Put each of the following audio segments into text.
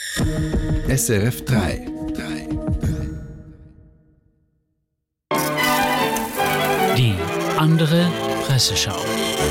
SRF 3. Die andere Presseschau.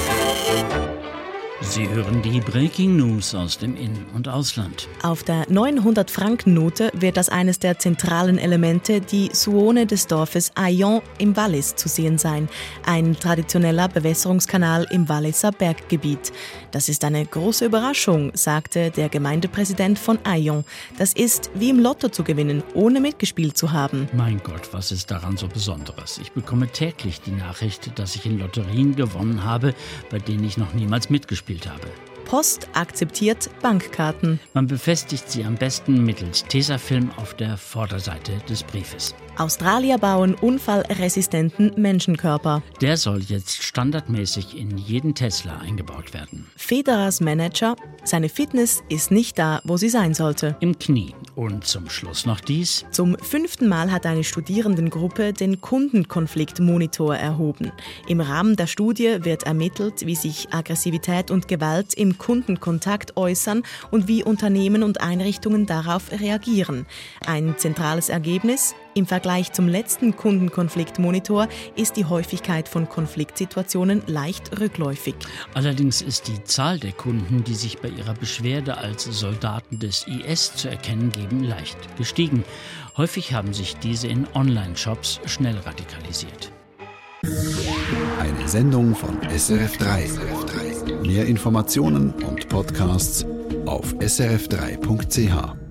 Sie hören die Breaking News aus dem In- und Ausland. Auf der 900-Franken-Note wird als eines der zentralen Elemente die Suone des Dorfes Aion im Wallis zu sehen sein. Ein traditioneller Bewässerungskanal im Walliser Berggebiet. Das ist eine große Überraschung, sagte der Gemeindepräsident von Aion. Das ist wie im Lotto zu gewinnen, ohne mitgespielt zu haben. Mein Gott, was ist daran so Besonderes? Ich bekomme täglich die Nachricht, dass ich in Lotterien gewonnen habe, bei denen ich noch niemals mitgespielt habe. Post akzeptiert Bankkarten. Man befestigt sie am besten mittels Tesafilm auf der Vorderseite des Briefes. Australier bauen unfallresistenten Menschenkörper. Der soll jetzt standardmäßig in jeden Tesla eingebaut werden. Federers Manager, seine Fitness ist nicht da, wo sie sein sollte. Im Knie. Und zum Schluss noch dies. Zum 5. Mal hat eine Studierendengruppe den Kundenkonfliktmonitor erhoben. Im Rahmen der Studie wird ermittelt, wie sich Aggressivität und Gewalt im Kundenkontakt äußern und wie Unternehmen und Einrichtungen darauf reagieren. Ein zentrales Ergebnis: Im Vergleich zum letzten Kundenkonfliktmonitor ist die Häufigkeit von Konfliktsituationen leicht rückläufig. Allerdings ist die Zahl der Kunden, die sich bei ihrer Beschwerde als Soldaten des IS zu erkennen geben, leicht gestiegen. Häufig haben sich diese in Online-Shops schnell radikalisiert. Eine Sendung von SRF 3. Mehr Informationen und Podcasts auf srf3.ch.